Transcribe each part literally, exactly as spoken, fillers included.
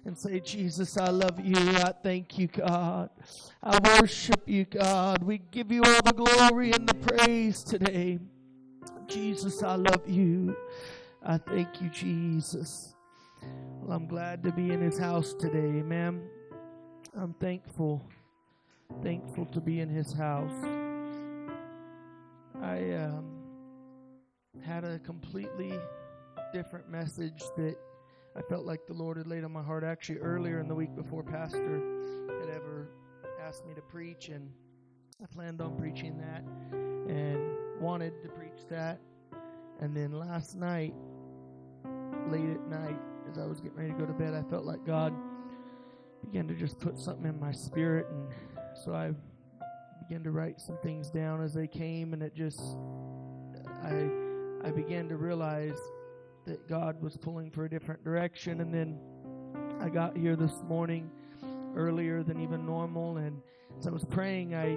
and say, Jesus, I love you. I thank you, God. I worship you, God. We give you all the glory and the praise today. Jesus, I love you. I thank you, Jesus. Well, I'm glad to be in his house today, amen. I'm thankful, thankful to be in his house. I um, had a completely different message that I felt like the Lord had laid on my heart actually earlier in the week before Pastor had ever asked me to preach, and I planned on preaching that and wanted to preach that. And then last night, late at night, as I was getting ready to go to bed, I felt like God began to just put something in my spirit, and so I began to write some things down as they came, and it just, I, I began to realize that God was pulling for a different direction. And then I got here this morning earlier than even normal, and as I was praying, I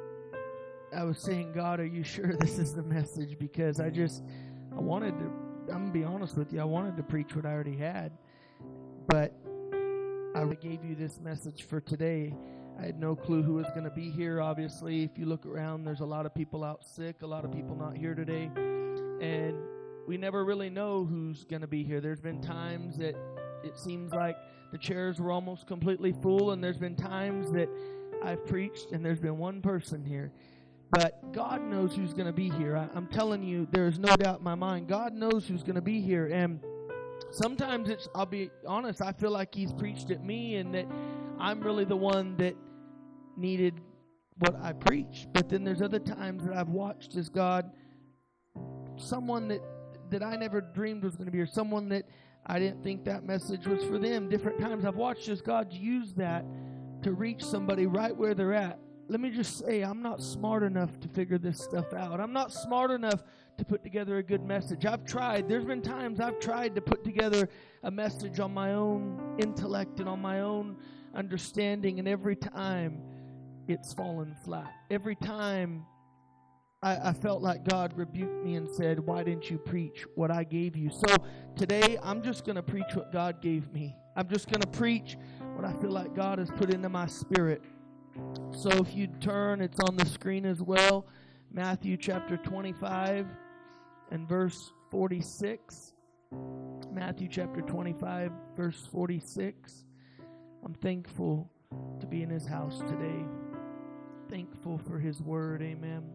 I was saying, God, are you sure this is the message? Because I just, I wanted to, I'm going to be honest with you, I wanted to preach what I already had, but I gave you this message for today. I had no clue who was going to be here. Obviously, if you look around, there's a lot of people out sick, a lot of people not here today, and we never really know who's going to be here. There's been times that it seems like the chairs were almost completely full, and there's been times that I've preached and there's been one person here. But God knows who's going to be here. I, I'm telling you, there is no doubt in my mind. God knows who's going to be here. And sometimes it's, I'll be honest, I feel like he's preached at me and that I'm really the one that needed what I preached. But then there's other times that I've watched as God, someone that, that I never dreamed was going to be here, someone that I didn't think that message was for them. Different times I've watched as God use that to reach somebody right where they're at. Let me just say, I'm not smart enough to figure this stuff out. I'm not smart enough to put together a good message. I've tried. There's been times I've tried to put together a message on my own intellect and on my own understanding, and every time it's fallen flat. Every time I, I felt like God rebuked me and said, why didn't you preach what I gave you? So today, I'm just going to preach what God gave me. I'm just going to preach what I feel like God has put into my spirit. So if you turn, it's on the screen as well. Matthew chapter twenty-five and verse forty-six. Matthew chapter twenty-five, verse forty-six. I'm thankful to be in his house today. Thankful for his word. Amen.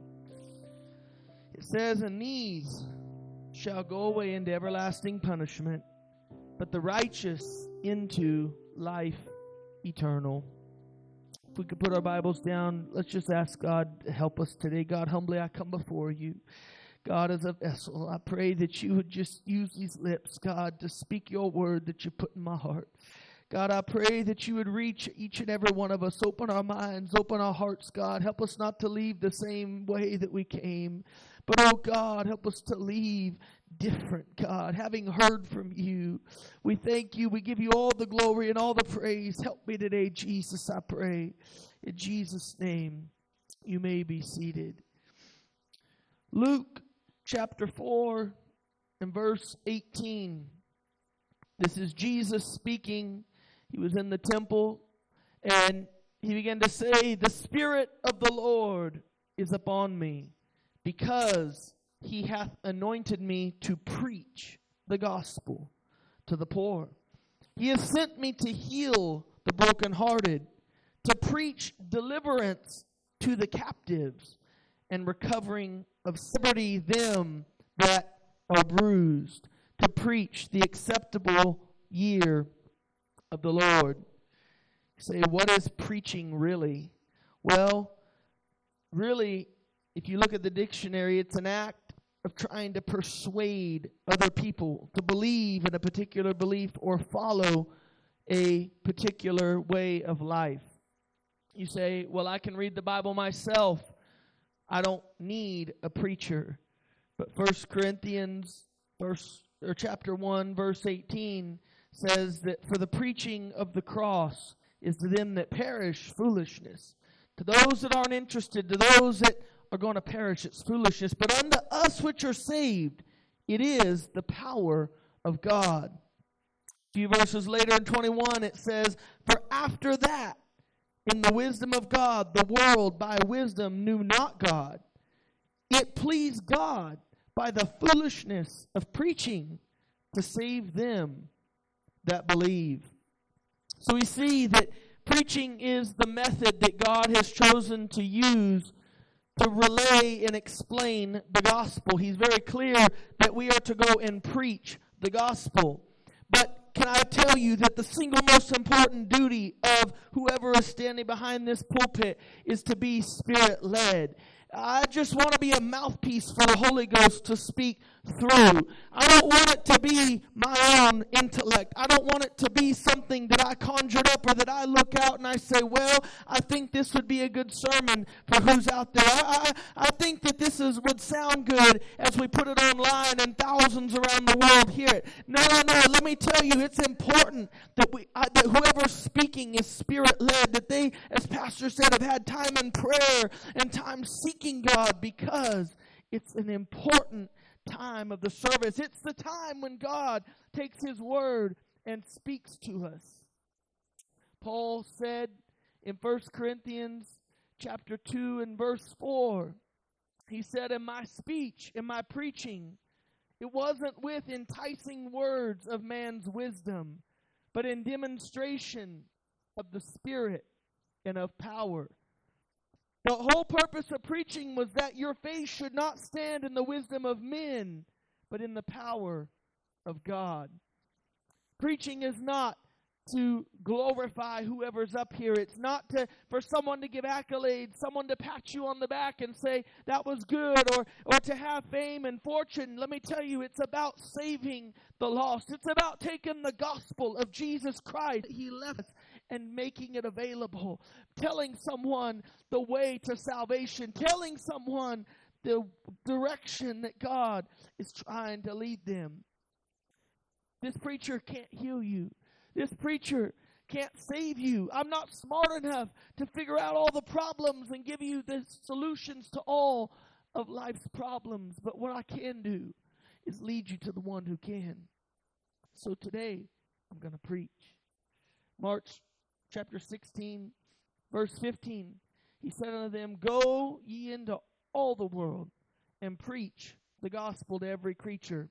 It says, and these shall go away into everlasting punishment, but the righteous into life eternal. If we could put our Bibles down, let's just ask God to help us today. God, humbly I come before you. God, as a vessel, I pray that you would just use these lips, God, to speak your word that you put in my heart. God, I pray that you would reach each and every one of us. Open our minds, open our hearts, God. Help us not to leave the same way that we came. But, oh, God, help us to leave different, God, having heard from you. We thank you. We give you all the glory and all the praise. Help me today, Jesus, I pray. In Jesus' name, you may be seated. Luke chapter four and verse eighteen. This is Jesus speaking. He was in the temple, and he began to say, the Spirit of the Lord is upon me, because he hath anointed me to preach the gospel to the poor. He has sent me to heal the brokenhearted, to preach deliverance to the captives, and recovering of liberty them that are bruised, to preach the acceptable year of the Lord. You say, what is preaching really? Well, really, if you look at the dictionary, it's an act of trying to persuade other people to believe in a particular belief or follow a particular way of life. You say, well, I can read the Bible myself. I don't need a preacher. But First Corinthians verse or chapter one, verse eighteen says that for the preaching of the cross is to them that perish foolishness. To those that aren't interested, to those that are going to perish, it's foolishness. But unto us which are saved, it is the power of God. few verses later in twenty-one it says, "For after that, in the wisdom of God, the world by wisdom knew not God. It pleased God by the foolishness of preaching to save them that believe." So we see that preaching is the method that God has chosen to use to relay and explain the gospel. He's very clear that we are to go and preach the gospel. But can I tell you that the single most important duty of whoever is standing behind this pulpit is to be Spirit-led. I just want to be a mouthpiece for the Holy Ghost to speak through. I don't want it to be my own intellect. I don't want it to be something that I conjured up or that I look out and I say, well, I think this would be a good sermon for who's out there. I, I, I think that this is would sound good as we put it online and thousands around the world hear it. No, no, no. Let me tell you, it's important that we, uh, that whoever's speaking is Spirit-led, that they, as Pastor said, have had time in prayer and time seeking God, because it's an important time of the service. It's the time when God takes His word and speaks to us. Paul said in First Corinthians chapter two and verse four, he said, "In my speech, in my preaching, it wasn't with enticing words of man's wisdom, but in demonstration of the Spirit and of power." The whole purpose of preaching was that your faith should not stand in the wisdom of men, but in the power of God. Preaching is not to glorify whoever's up here. It's not to for someone to give accolades, someone to pat you on the back and say, that was good, or, or to have fame and fortune. Let me tell you, it's about saving the lost. It's about taking the gospel of Jesus Christ He left us and making it available. Telling someone the way to salvation. Telling someone the direction that God is trying to lead them. This preacher can't heal you. This preacher can't save you. I'm not smart enough to figure out all the problems and give you the solutions to all of life's problems. But what I can do is lead you to the one who can. So today, I'm going to preach. Mark chapter sixteen, verse fifteen. He said unto them, "Go ye into all the world and preach the gospel to every creature."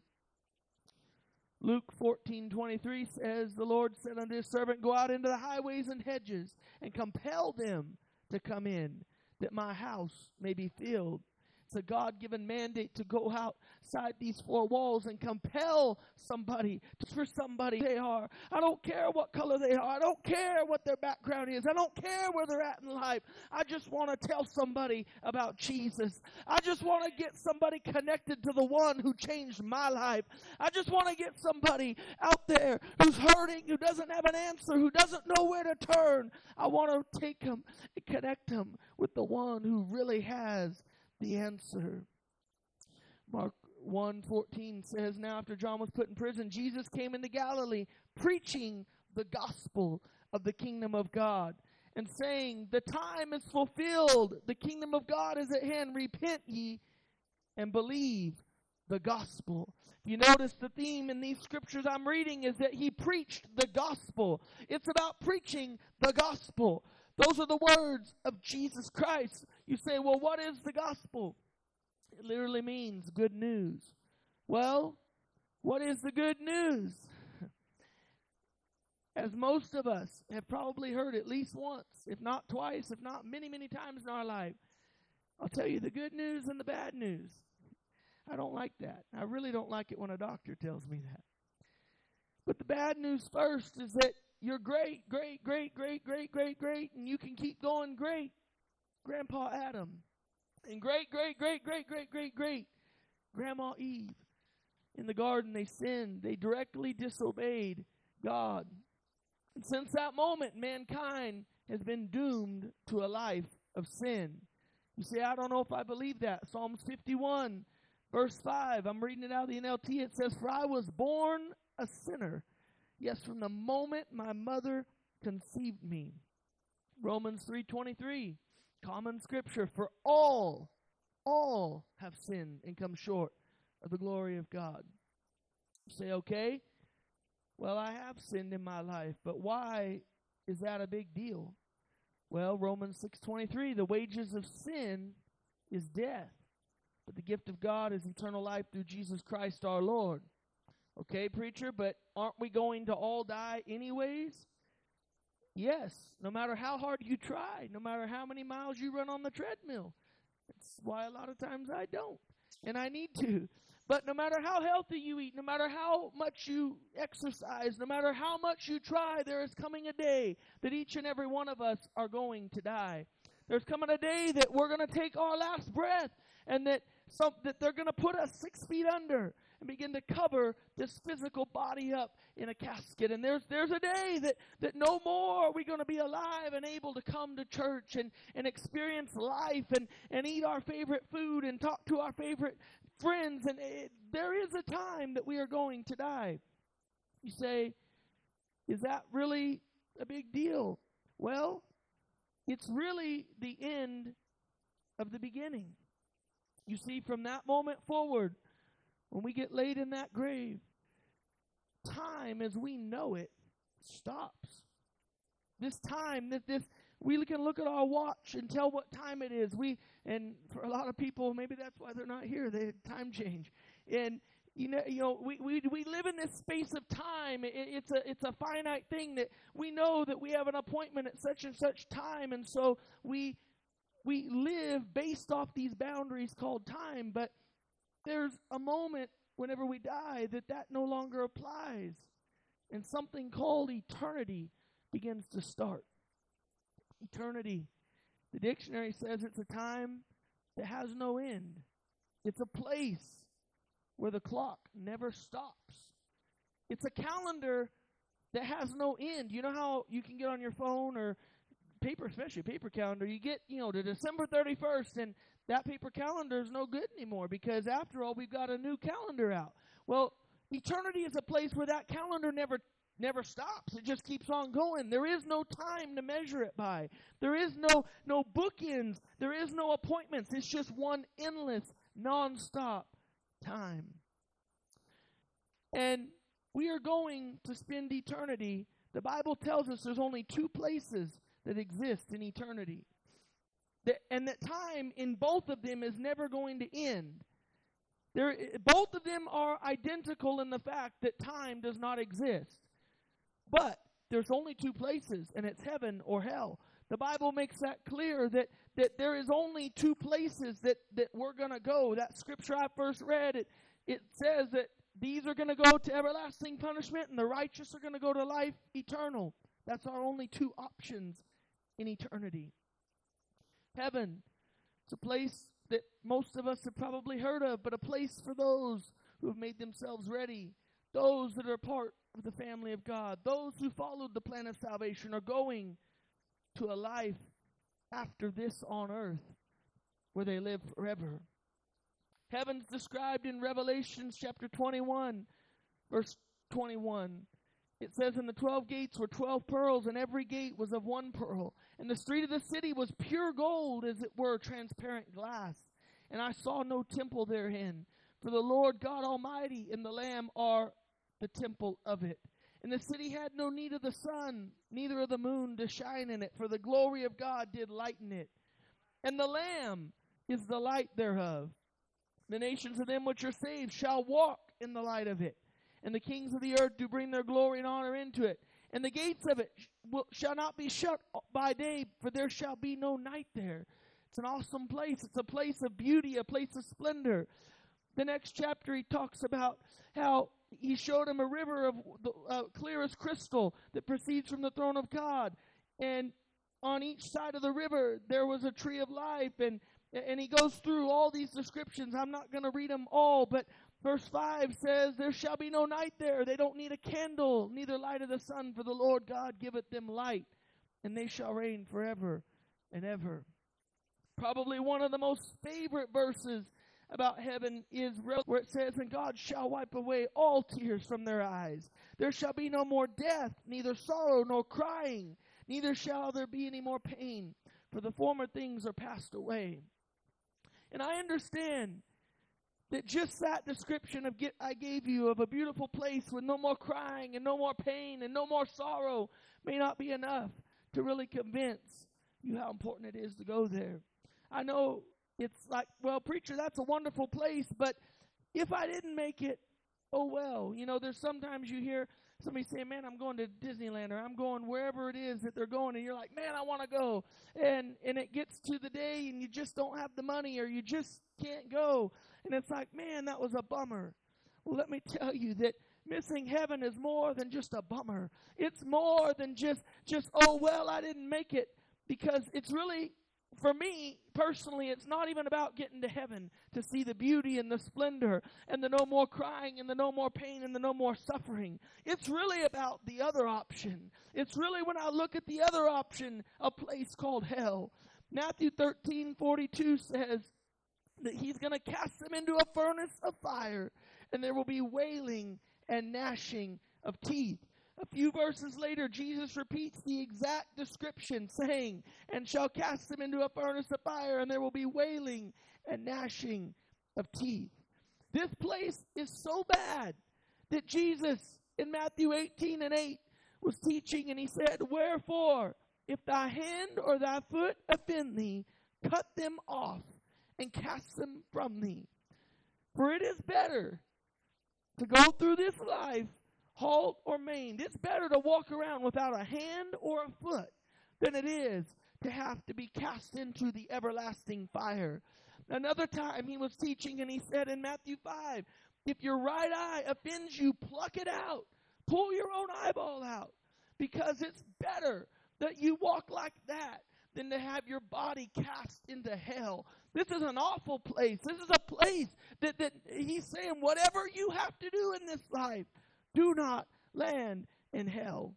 Luke fourteen twenty-three says, "The Lord said unto His servant, Go out into the highways and hedges, and compel them to come in, that my house may be filled." It's a God-given mandate to go outside these four walls and compel somebody, just for somebody they are. I don't care what color they are. I don't care what their background is. I don't care where they're at in life. I just want to tell somebody about Jesus. I just want to get somebody connected to the one who changed my life. I just want to get somebody out there who's hurting, who doesn't have an answer, who doesn't know where to turn. I want to take them and connect them with the one who really has the answer. Mark one fourteen says, "Now after John was put in prison, Jesus came into Galilee, preaching the gospel of the kingdom of God, and saying, The time is fulfilled, the kingdom of God is at hand, repent ye and believe the gospel." If you notice, the theme in these scriptures I'm reading is that He preached the gospel. It's about preaching the gospel. Those are the words of Jesus Christ. You say, well, what is the gospel? It literally means good news. Well, what is the good news? As most of us have probably heard at least once, if not twice, if not many, many times in our life, I'll tell you the good news and the bad news. I don't like that. I really don't like it when a doctor tells me that. But the bad news first is that you're great, great, great, great, great, great, great, and you can keep going great. Grandpa Adam. And great, great, great, great, great, great, great. Grandma Eve. In the garden, they sinned. They directly disobeyed God. And since that moment, mankind has been doomed to a life of sin. You say, I don't know if I believe that. Psalms fifty-one, verse five. I'm reading it out of the N L T. It says, "For I was born a sinner. Yes, from the moment my mother conceived me." Romans three twenty-three, common scripture. "For all, all have sinned and come short of the glory of God." You say, okay, Well, I have sinned in my life, but why is that a big deal? Well, Romans six twenty-three, the wages of sin is death, but the gift of God is eternal life through Jesus Christ our Lord. Okay, preacher, but aren't we going to all die anyways? Yes, no matter how hard you try, no matter how many miles you run on the treadmill. That's why a lot of times I don't, and I need to. But no matter how healthy you eat, no matter how much you exercise, no matter how much you try, there is coming a day that each and every one of us are going to die. There's coming a day that we're going to take our last breath, and that some, that they're going to put us six feet under and begin to cover this physical body up in a casket. And there's there's a day that, that no more are we going to be alive and able to come to church and, and experience life and, and eat our favorite food and talk to our favorite friends. And it, there is a time that we are going to die. You say, is that really a big deal? Well, it's really the end of the beginning. You see, from that moment forward, when we get laid in that grave, time as we know it stops. This time, that this we can look at our watch and tell what time it is. We and for a lot of people, maybe that's why they're not here. They time change, and you know, you know, we we we live in this space of time. It, it's a it's a finite thing that we know that we have an appointment at such and such time, and so we we live based off these boundaries called time. But there's a moment whenever we die that that no longer applies, and something called eternity begins to start. Eternity, the dictionary says it's a time that has no end. It's a place where the clock never stops. It's a calendar that has no end. You know how you can get on your phone or paper, especially paper calendar, you get, you know, to December thirty-first, and that paper calendar is no good anymore because, after all, we've got a new calendar out. Well, eternity is a place where that calendar never never stops. It just keeps on going. There is no time to measure it by. There is no no bookends. There is no appointments. It's just one endless, nonstop time. And we are going to spend eternity. The Bible tells us there's only two places that exist in eternity. That, and that time in both of them is never going to end. There, both of them are identical in the fact that time does not exist. But there's only two places, and it's heaven or hell. The Bible makes that clear, that, that there is only two places that, that we're going to go. That scripture I first read, it, it says that these are going to go to everlasting punishment, and the righteous are going to go to life eternal. That's our only two options in eternity. Heaven, it's a place that most of us have probably heard of, but a place for those who have made themselves ready, those that are part of the family of God, those who followed the plan of salvation are going to a life after this on earth where they live forever. Heaven's described in Revelation chapter twenty-one, verse twenty-one. It says, "And the twelve gates were twelve pearls, and every gate was of one pearl. And the street of the city was pure gold, as it were transparent glass. And I saw no temple therein, for the Lord God Almighty and the Lamb are the temple of it. And the city had no need of the sun, neither of the moon to shine in it, for the glory of God did lighten it. And the Lamb is the light thereof. The nations of them which are saved shall walk in the light of it. And the kings of the earth do bring their glory and honor into it. And the gates of it sh- will, shall not be shut by day, for there shall be no night there." It's an awesome place. It's a place of beauty, a place of splendor. The next chapter he talks about how he showed him a river of the, uh, clear as crystal that proceeds from the throne of God. And on each side of the river there was a tree of life. And, and he goes through all these descriptions. I'm not going to read them all, but verse five says, "There shall be no night there. They don't need a candle, neither light of the sun, for the Lord God giveth them light, and they shall reign forever and ever." Probably one of the most favorite verses about heaven is where it says, "And God shall wipe away all tears from their eyes. There shall be no more death, neither sorrow nor crying, neither shall there be any more pain, for the former things are passed away." And I understand that just that description of get, I gave you of a beautiful place with no more crying and no more pain and no more sorrow may not be enough to really convince you how important it is to go there. I know it's like, well, preacher, that's a wonderful place, but if I didn't make it, oh well. You know, there's sometimes you hear somebody say, man, I'm going to Disneyland, or I'm going wherever it is that they're going, and you're like, man, I want to go. And and it gets to the day and you just don't have the money, or you just can't go. And it's like, man, that was a bummer. Well, let me tell you that missing heaven is more than just a bummer. It's more than just, just oh, well, I didn't make it. Because it's really, for me, personally, it's not even about getting to heaven to see the beauty and the splendor and the no more crying and the no more pain and the no more suffering. It's really about the other option. It's really when I look at the other option, a place called hell. Matthew thirteen forty-two says that he's going to cast them into a furnace of fire, and there will be wailing and gnashing of teeth. A few verses later, Jesus repeats the exact description, saying, and shall cast them into a furnace of fire, and there will be wailing and gnashing of teeth. This place is so bad that Jesus, in Matthew eighteen and eight, was teaching, and he said, wherefore, if thy hand or thy foot offend thee, cut them off and cast them from thee. For it is better to go through this life halt or maimed. It's better to walk around without a hand or a foot than it is to have to be cast into the everlasting fire. Another time he was teaching, and he said in Matthew five, if your right eye offends you, pluck it out. Pull your own eyeball out, because it's better that you walk like that than to have your body cast into hell. This is an awful place. This is a place that, that he's saying, whatever you have to do in this life, do not land in hell.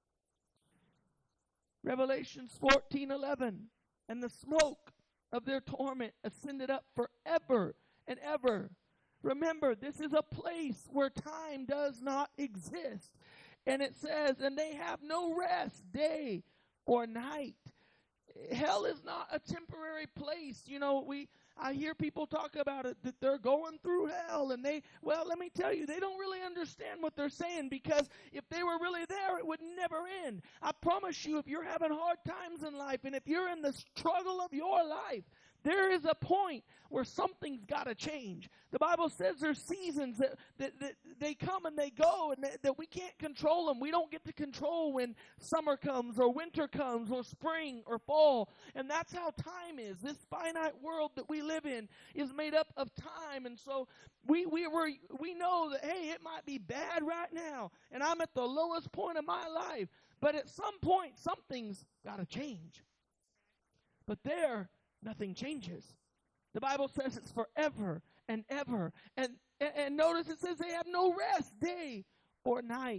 Revelations fourteen eleven, and the smoke of their torment ascended up forever and ever. Remember, this is a place where time does not exist. And it says, and they have no rest day or night. Hell is not a temporary place. You know, we I hear people talk about it, that they're going through hell, and they, well, let me tell you, they don't really understand what they're saying, because if they were really there, it would never end. I promise you, if you're having hard times in life, and if you're in the struggle of your life, there is a point where something's got to change. The Bible says there's seasons that, that, that they come and they go, and that, that we can't control them. We don't get to control when summer comes or winter comes or spring or fall. And that's how time is. This finite world that we live in is made up of time. And so we we were we know that, hey, it might be bad right now, and I'm at the lowest point of my life. But at some point, something's got to change. But there, nothing changes. The Bible says it's forever and ever. And, and, and notice it says they have no rest day or night.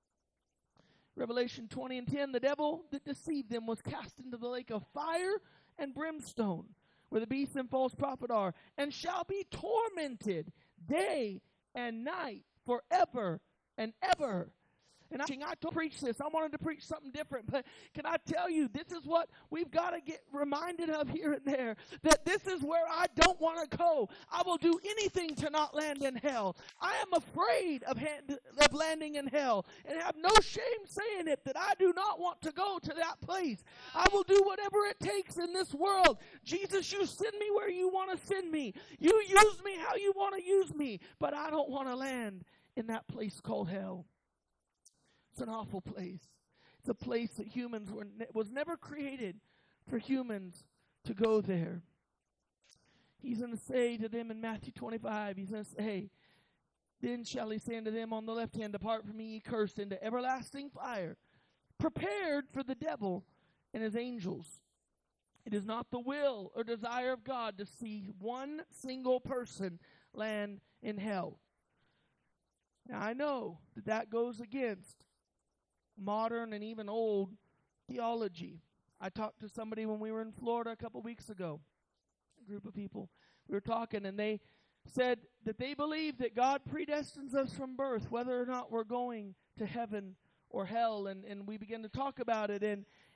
Revelation twenty and ten, the devil that deceived them was cast into the lake of fire and brimstone, where the beast and false prophet are, and shall be tormented day and night forever and ever. And I, I to preach this. I wanted to preach something different. But can I tell you, this is what we've got to get reminded of here and there. That this is where I don't want to go. I will do anything to not land in hell. I am afraid of, hand, of landing in hell. And have no shame saying it, that I do not want to go to that place. I will do whatever it takes in this world. Jesus, you send me where you want to send me. You use me how you want to use me. But I don't want to land in that place called hell. It's an awful place. It's a place that humans were ne- was never created for humans to go there. He's going to say to them in Matthew twenty-five, he's going to say, then shall he say unto them on the left hand, depart from me, ye cursed, into everlasting fire, prepared for the devil and his angels. It is not the will or desire of God to see one single person land in hell. Now, I know that that goes against modern and even old theology. I talked to somebody when we were in Florida a couple weeks ago, a group of people. We were talking, and they said that they believe that God predestines us from birth, whether or not we're going to heaven or hell. And, and we began to talk about it, and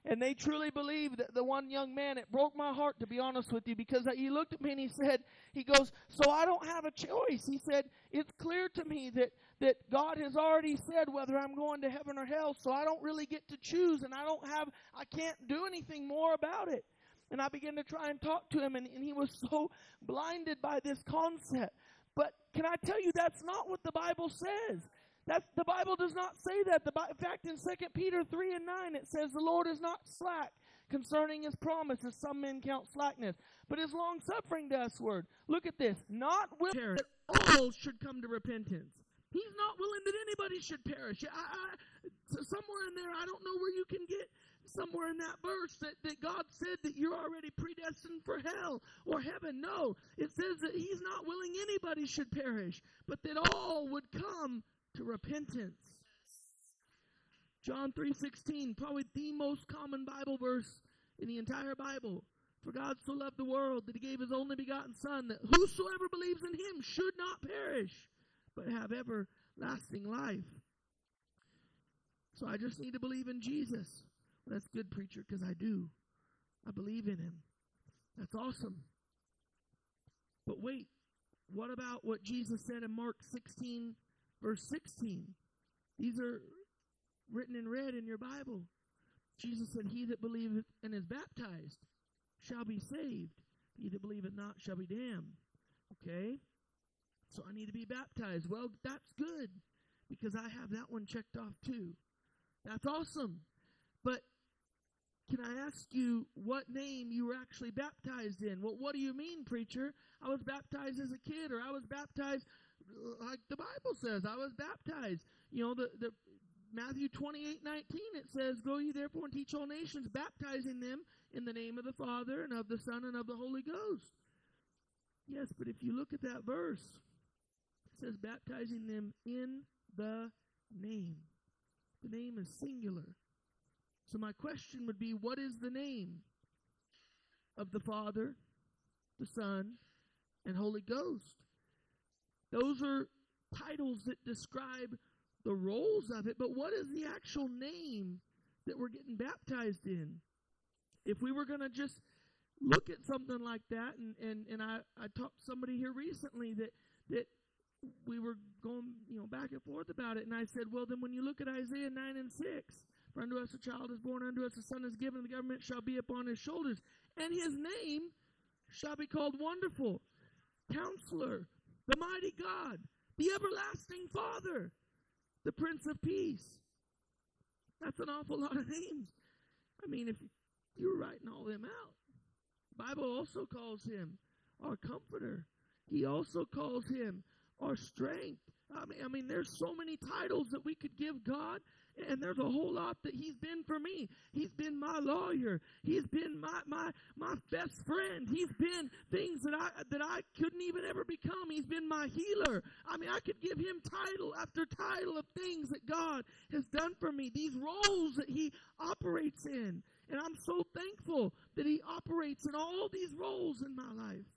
And they truly believe that the one young man, it broke my heart, to be honest with you, because he looked at me and he said, he goes, so I don't have a choice. He said, it's clear to me that, that God has already said whether I'm going to heaven or hell, so I don't really get to choose, and I don't have, I can't do anything more about it. And I began to try and talk to him, and, and he was so blinded by this concept. But can I tell you, that's not what the Bible says. That's, the Bible does not say that. The, in fact, in Second Peter three and nine, it says, the Lord is not slack concerning his promise, as some men count slackness, but is long-suffering to usward. Look at this. Not willing that all should come to repentance. He's not willing that anybody should perish. I, I, somewhere in there, I don't know where you can get somewhere in that verse that, that God said that you're already predestined for hell or heaven. No, it says that he's not willing anybody should perish, but that all would come to repentance. John three sixteen, probably the most common Bible verse in the entire Bible. For God so loved the world that he gave his only begotten Son, that whosoever believes in him should not perish, but have everlasting life. So I just need to believe in Jesus. Well, that's good, preacher, because I do. I believe in him. That's awesome. But wait, what about what Jesus said in Mark sixteen, verse sixteen? These are written in red in your Bible. Jesus said, he that believeth and is baptized shall be saved. He that believeth not shall be damned. Okay? So I need to be baptized. Well, that's good, because I have that one checked off too. That's awesome. But can I ask you what name you were actually baptized in? Well, what do you mean, preacher? I was baptized as a kid, or I was baptized like the Bible says. I was baptized. You know, the, the Matthew twenty-eight nineteen, it says, go ye therefore and teach all nations, baptizing them in the name of the Father and of the Son and of the Holy Ghost. Yes, but if you look at that verse, it says baptizing them in the name. The name is singular. So my question would be, what is the name of the Father, the Son, and Holy Ghost? Those are titles that describe the roles of it, but what is the actual name that we're getting baptized in? If we were going to just look at something like that, and, and, and I, I talked to somebody here recently that that we were going, you know, back and forth about it, and I said, well, then when you look at Isaiah nine and six, for unto us a child is born, unto us a son is given, and the government shall be upon his shoulders, and his name shall be called Wonderful, Counselor, the Mighty God, the Everlasting Father, the Prince of Peace. That's an awful lot of names. I mean, if you were writing all them out. The Bible also calls him our Comforter. He also calls him our Strength. I mean, I mean, there's so many titles that we could give God, and there's a whole lot that he's been for me. He's been my lawyer. He's been my my my best friend. He's been things that I that I couldn't even ever become. He's been my healer. I mean, I could give him title after title of things that God has done for me, these roles that he operates in. And I'm so thankful that he operates in all these roles in my life.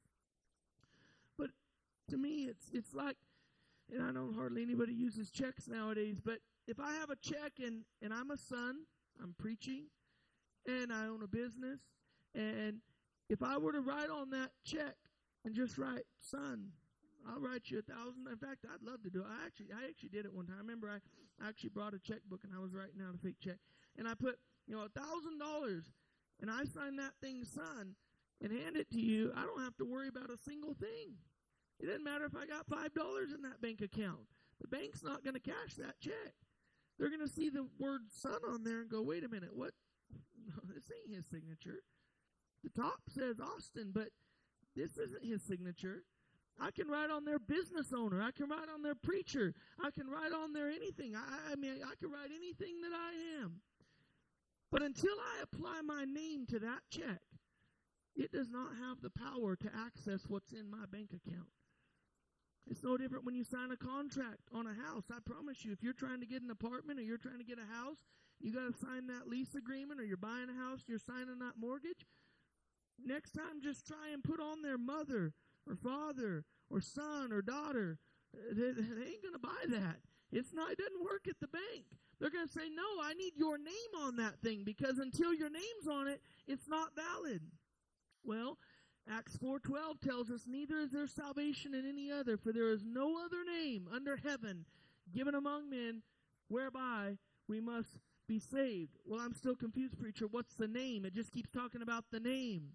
But to me, it's it's like, and I know hardly anybody uses checks nowadays, but if I have a check and, and I'm a son, I'm preaching, and I own a business, and if I were to write on that check and just write, son, I'll write you a thousand. In fact, I'd love to do it. I actually I actually did it one time. I remember I actually brought a checkbook, and I was writing out a fake check, and I put, you know, a thousand dollars, and I sign that thing, son, and hand it to you. I don't have to worry about a single thing. It doesn't matter if I got five dollars in that bank account. The bank's not going to cash that check. They're going to see the word son on there and go, wait a minute, what? This ain't his signature. The top says Austin, but this isn't his signature. I can write on their business owner. I can write on their preacher. I can write on their anything. I, I mean, I can write anything that I am. But until I apply my name to that check, it does not have the power to access what's in my bank account. It's no different when you sign a contract on a house. I promise you, if you're trying to get an apartment or you're trying to get a house, you got to sign that lease agreement, or you're buying a house, you're signing that mortgage. Next time, just try and put on their mother or father or son or daughter. They, they ain't going to buy that. It's not. It doesn't work at the bank. They're going to say, no, I need your name on that thing, because until your name's on it, it's not valid. Well, Acts four twelve tells us, neither is there salvation in any other, for there is no other name under heaven given among men whereby we must be saved. Well, I'm still confused, preacher. What's the name? It just keeps talking about the name.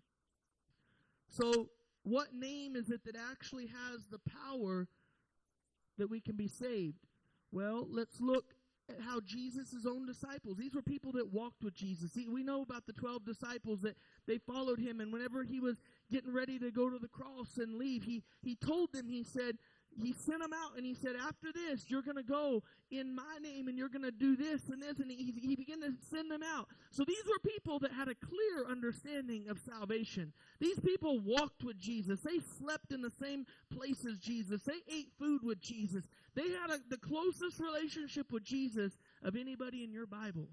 So what name is it that actually has the power that we can be saved? Well, let's look at how Jesus' own disciples, these were people that walked with Jesus. See, we know about the twelve disciples that they followed him, and whenever he was getting ready to go to the cross and leave, he, he told them, he said, he sent them out, and he said, after this, you're going to go in my name, and you're going to do this and this, and he, he began to send them out. So these were people that had a clear understanding of salvation. These people walked with Jesus. They slept in the same place as Jesus. They ate food with Jesus. They had a, the closest relationship with Jesus of anybody in your Bible.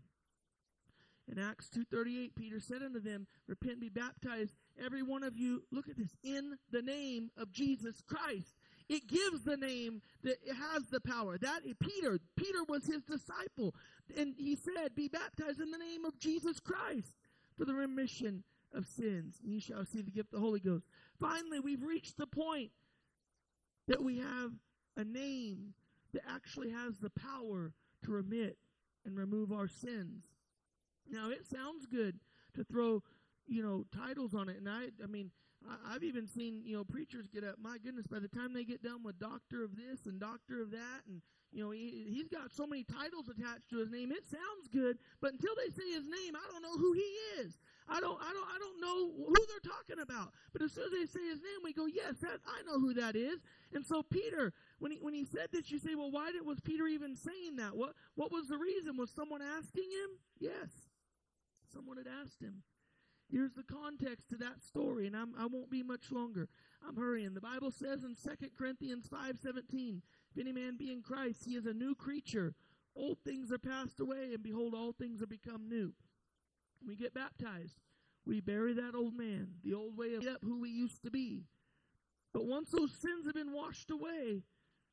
In Acts two thirty-eight, Peter said unto them, repent and be baptized, every one of you, look at this, in the name of Jesus Christ. It gives the name that it has the power. That Peter, Peter was his disciple. And he said, be baptized in the name of Jesus Christ for the remission of sins. And ye shall receive the gift of the Holy Ghost. Finally, we've reached the point that we have a name that actually has the power to remit and remove our sins. Now, it sounds good to throw, you know, titles on it. And I, I mean, I, I've even seen, you know, preachers get up. My goodness, by the time they get done with doctor of this and doctor of that, and, you know, he, he's got so many titles attached to his name. It sounds good, but until they say his name, I don't know who he is. I don't, I don't, I don't know who they're talking about. But as soon as they say his name, we go, yes, that, I know who that is. And so Peter, when he when he said this, you say, well, why did was Peter even saying that? What what was the reason? Was someone asking him? Yes, someone had asked him. Here's the context to that story, and I'm, I won't be much longer. I'm hurrying. The Bible says in Second Corinthians five seventeen, if any man be in Christ, he is a new creature. Old things are passed away, and behold, all things are become new. We get baptized. We bury that old man, the old way of up who we used to be. But once those sins have been washed away,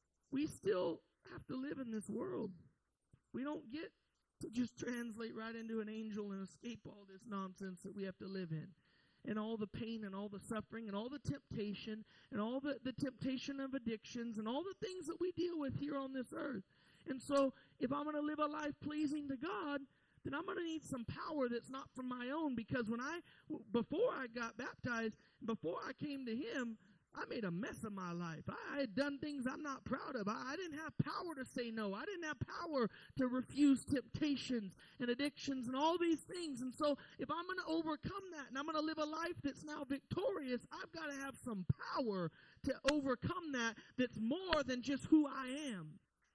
we still have to live in this world. We don't get to just translate right into an angel and escape all this nonsense that we have to live in. And all the pain and all the suffering and all the temptation and all the, the temptation of addictions and all the things that we deal with here on this earth. And so if I'm going to live a life pleasing to God, then I'm going to need some power that's not from my own, because when I, before I got baptized, before I came to him, I made a mess of my life. I had done things I'm not proud of. I, I didn't have power to say no. I didn't have power to refuse temptations and addictions and all these things. And so if I'm going to overcome that and I'm going to live a life that's now victorious, I've got to have some power to overcome that that's more than just who I am.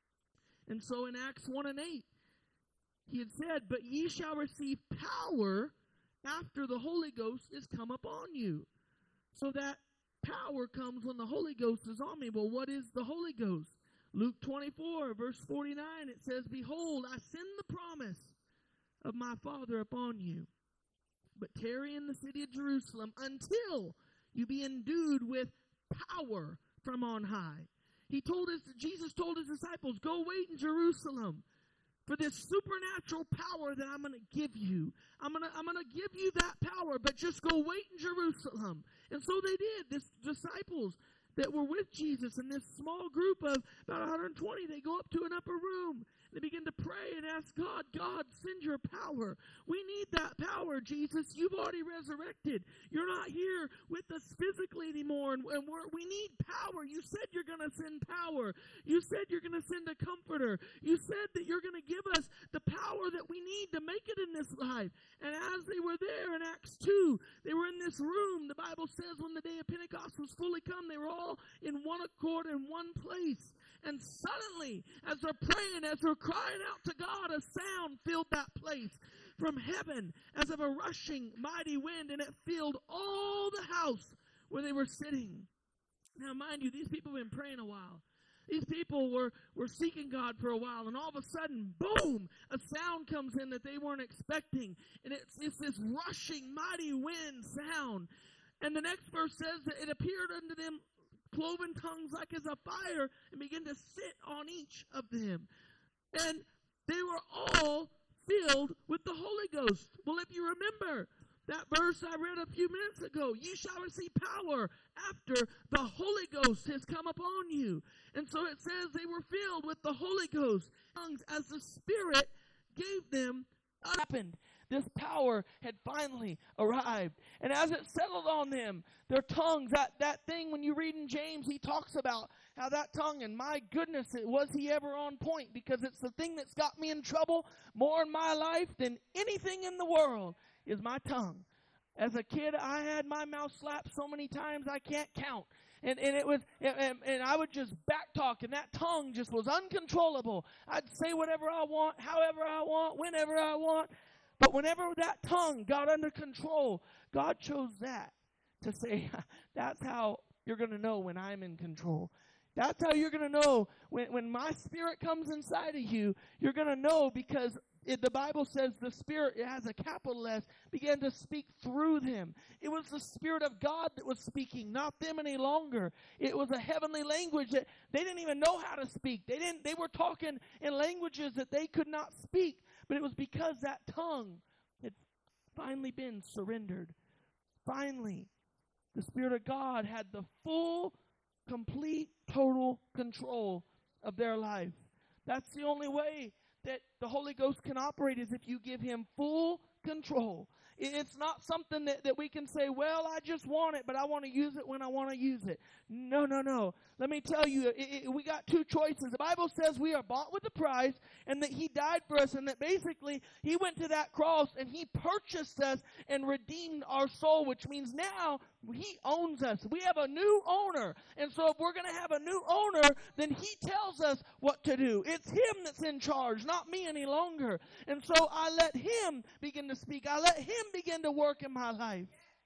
And so in Acts one and eight, he had said, but ye shall receive power after the Holy Ghost is come upon you. So that power comes when the Holy Ghost is on me. Well, what is the Holy Ghost? Luke twenty-four, verse forty-nine, it says, behold, I send the promise of my Father upon you. But tarry in the city of Jerusalem until you be endued with power from on high. He told us, Jesus told his disciples, go wait in Jerusalem for this supernatural power that I'm going to give you. I'm going to I'm going to give you that power, but just go wait in Jerusalem. And so they did. This disciples that were with Jesus in this small group of about one hundred twenty, they go up to an upper room. They begin to pray and ask God, God, send your power. We need that power, Jesus. You've already resurrected. You're not here with us physically anymore, and, and we're, we need power. You said you're going to send power. You said you're going to send a comforter. You said that you're going to give us the power that we need to make it in this life. And as they were there in Acts two, they were in this room. The Bible says when the day of Pentecost was fully come, they were all in one accord in one place. And suddenly, as they're praying, as they're crying out to God, a sound filled that place from heaven as of a rushing mighty wind, and it filled all the house where they were sitting. Now, mind you, these people have been praying a while. These people were, were seeking God for a while, and all of a sudden, boom, a sound comes in that they weren't expecting. And it's, it's this rushing mighty wind sound. And the next verse says that it appeared unto them cloven tongues like as a fire, and began to sit on each of them. And They were all filled with the Holy Ghost. Well, if you remember that verse I read a few minutes ago, you shall receive power after the Holy Ghost has come upon you. And so it says they were filled with the Holy Ghost, tongues as the Spirit gave them. Happened. This power had finally arrived. And as it settled on them, their tongues, that, that thing when you read in James, he talks about how that tongue, and my goodness, it, was he ever on point? Because it's the thing that's got me in trouble more in my life than anything in the world is my tongue. As a kid, I had my mouth slapped so many times I can't count. And, and it was, and, and I would just backtalk, and that tongue just was uncontrollable. I'd say whatever I want, however I want, whenever I want. But whenever that tongue got under control, God chose that to say, that's how you're going to know when I'm in control. That's how you're going to know when, when my Spirit comes inside of you, you're going to know because it, the Bible says the Spirit, it has a capital S, began to speak through them. It was the Spirit of God that was speaking, not them any longer. It was a heavenly language that they didn't even know how to speak. They didn't. They were talking in languages that they could not speak. But it was because that tongue had finally been surrendered. Finally, the Spirit of God had the full, complete, total control of their life. That's the only way that the Holy Ghost can operate is if you give him full control. It's not something that, that we can say, well, I just want it, but I want to use it when I want to use it. No, no, no. Let me tell you, it, it, we got two choices. The Bible says we are bought with a price and that he died for us and that basically he went to that cross and he purchased us and redeemed our soul, which means now he owns us. We have a new owner. And so if we're going to have a new owner, then he tells us what to do. It's him that's in charge, not me any longer. And so I let him begin to speak. I let him begin to work in my life.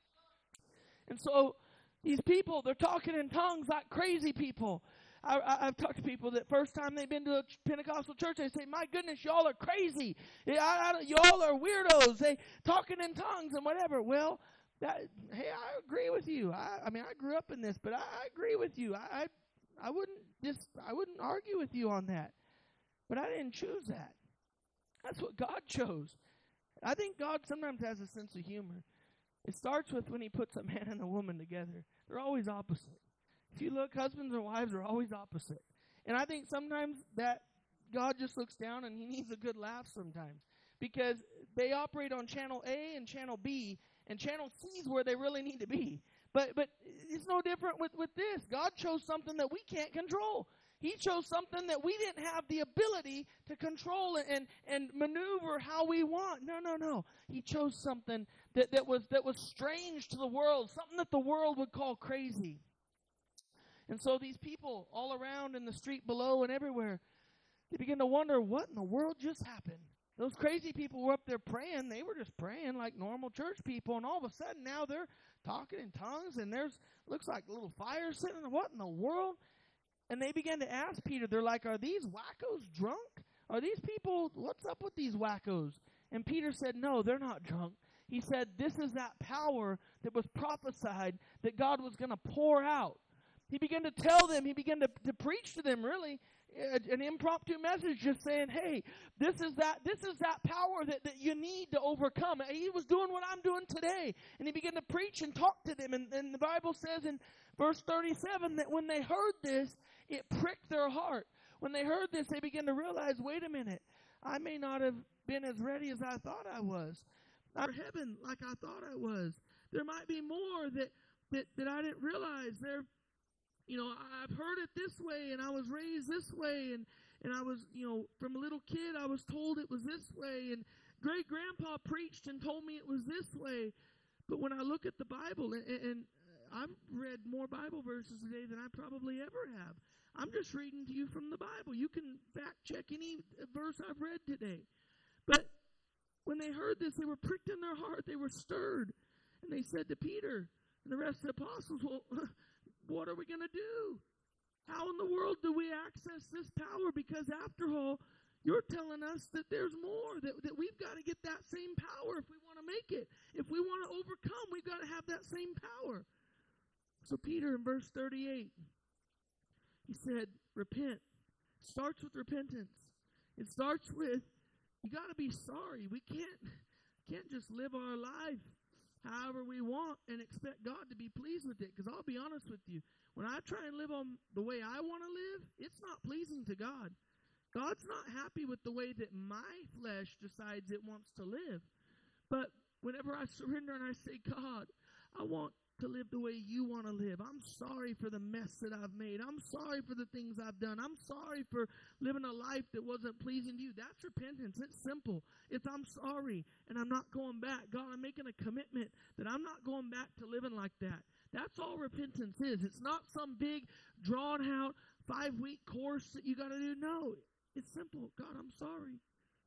And so these people, they're talking in tongues like crazy people. I, I, I've talked to people that first time they've been to a Pentecostal church, they say, my goodness, y'all are crazy. Yeah, I, I, y'all are weirdos. They talking in tongues and whatever. Well, that, hey, I agree with you. I, I mean, I grew up in this, but I, I agree with you. I, I I wouldn't just I wouldn't argue with you on that. But I didn't choose that. That's what God chose. I think God sometimes has a sense of humor. It starts with when he puts a man and a woman together. They're always opposite. If you look, husbands and wives are always opposite. And I think sometimes that God just looks down and he needs a good laugh sometimes. Because they operate on channel A and channel B, and channel C is where they really need to be. But but it's no different with, with this. God chose something that we can't control. He chose something that we didn't have the ability to control and, and maneuver how we want. No, no, no. He chose something that, that was that was strange to the world, something that the world would call crazy. And so these people all around in the street below and everywhere, they begin to wonder, what in the world just happened? Those crazy people were up there praying. They were just praying like normal church people, and all of a sudden now they're talking in tongues, and there's looks like a little fire sitting there. What in the world? And they began to ask Peter, they're like, are these wackos drunk? Are these people, what's up with these wackos? And Peter said, no, they're not drunk. He said, this is that power that was prophesied that God was going to pour out. He began to tell them, he began to, to preach to them, really, an impromptu message just saying, hey, this is that this is that power that, that you need to overcome. He was doing what I'm doing today. And he began to preach and talk to them. And, and the Bible says in verse thirty-seven that when they heard this, it pricked their heart. When they heard this, they began to realize, wait a minute, I may not have been as ready as I thought I was. Or heaven like I thought I was. There might be more that, that, that I didn't realize. There You know, I've heard it this way, and I was raised this way, and, and I was, you know, from a little kid, I was told it was this way, and great-grandpa preached and told me it was this way. But when I look at the Bible, and, and I've read more Bible verses today than I probably ever have. I'm just reading to you from the Bible. You can fact-check any verse I've read today. But when they heard this, they were pricked in their heart. They were stirred. And they said to Peter and the rest of the apostles, well, what are we going to do? How in the world do we access this power? Because after all, you're telling us that there's more, that, that we've got to get that same power if we want to make it. If we want to overcome, we've got to have that same power. So Peter in verse thirty-eight, he said, repent. Starts with repentance. It starts with, you got to be sorry. We can't, can't just live our life however we want and expect God to be pleased with it. Because I'll be honest with you, when I try and live on the way I want to live, it's not pleasing to God. God's not happy with the way that my flesh decides it wants to live. But whenever I surrender and I say, God, I want to live the way you want to live. I'm sorry for the mess that I've made. I'm sorry for the things I've done. I'm sorry for living a life that wasn't pleasing to you. That's repentance. It's simple. It's I'm sorry, and I'm not going back. God, I'm making a commitment that I'm not going back to living like that. That's all repentance is. It's not some big, drawn-out, five-week course that you got to do. No, it's simple. God, I'm sorry.